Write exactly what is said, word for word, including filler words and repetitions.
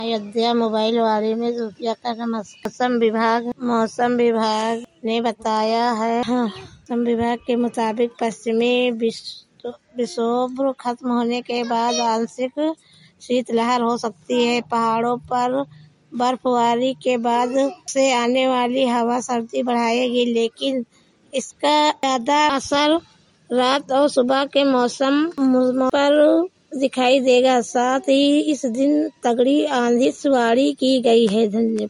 Ayodhya mobile वाले में रुपया का नमस्कार। मौसम विभाग मौसम विभाग ने बताया है मौसम विभाग के मुताबिक पश्चिमी विक्षोभ खत्म होने के बाद आंशिक शीतलहर हो सकती है। पहाड़ों पर बर्फबारी के बाद से आने वाली हवा सर्दी बढ़ाएगी, लेकिन इसका ज्यादा असर रात और सुबह के मौसम पर दिखाई देगा। साथ ही इस दिन तगड़ी आंधिशवारी की गई है। धन्यवाद।